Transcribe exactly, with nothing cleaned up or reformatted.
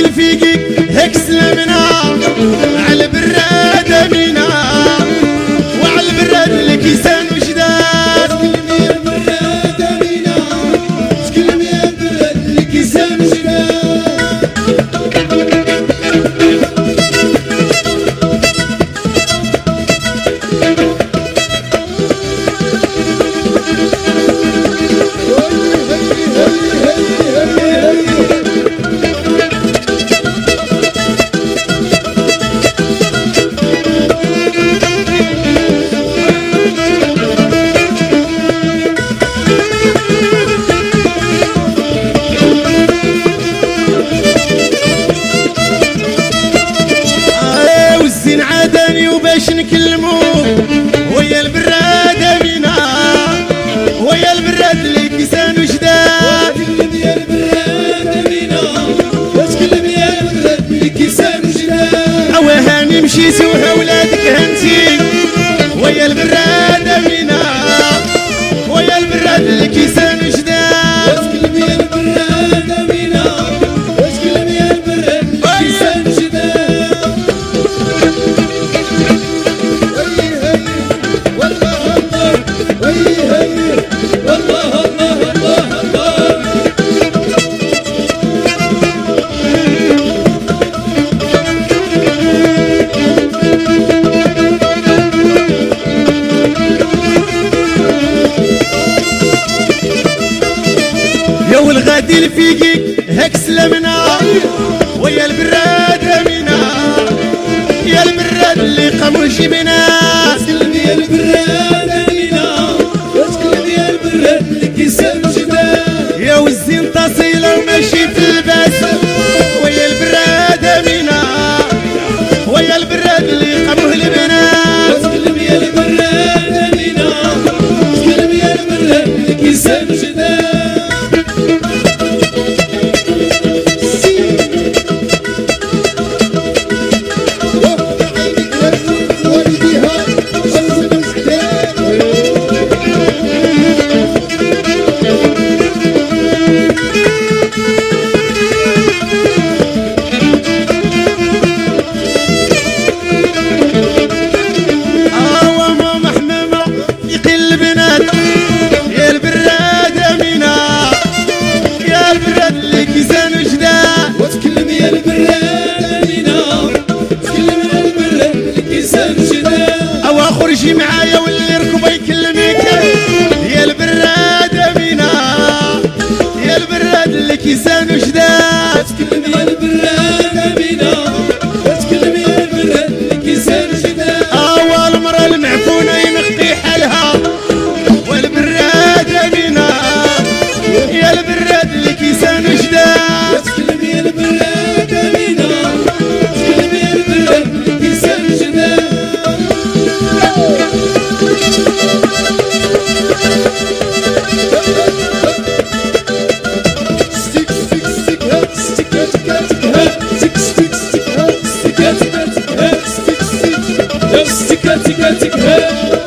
الفيقي هيك سلمنا على البراد مينا وعلى البراد الكيسان وجداد. تكلم يا البراد مينا تكلم يا البراد الكيسان وجداد. وباش نكلمو ويا البراد مينا ويا البراد اللي كيسان وجداد. تكلم يا البراد مينا تكلم يا البراد اللي كيسان وجداد. أوا هاني مشيتي وها ولادك هانتي ويا البراد مينا ويا البراد اللي كيسان وجداد. تكلم يا البراد مينا تكلم يا البراد اللي كيسان وجداد. يا والغادي الفيقي هيك سلمنا ويا البراد مينا يا البراد اللي قاموا جيبنا. تكلم يا البراد مينا تكلم يا البراد اللي كيسان وجداد. يا والزين تصيله وماشي في الباس ويا البراد مينا ويا البراد اللي قاموه البنات. تكلم يا البراد مينا تكلم يا البراد اللي كيسان وجداد. خرجي معايا واللي ركبه يكلمك يا البراد مينا يا البراد اللي كيسان وجداد. تكلم يا البراد مينا تكلم يا البراد اللي كيسان وجداد. اوا المرا المعفونه ينقضي حالها والبراد مينا يا البراد اللي كيسان وجداد. تكلم يا البراد مينا تكلم يا البراد اللي كيسان وجداد. Stick, stick, stick,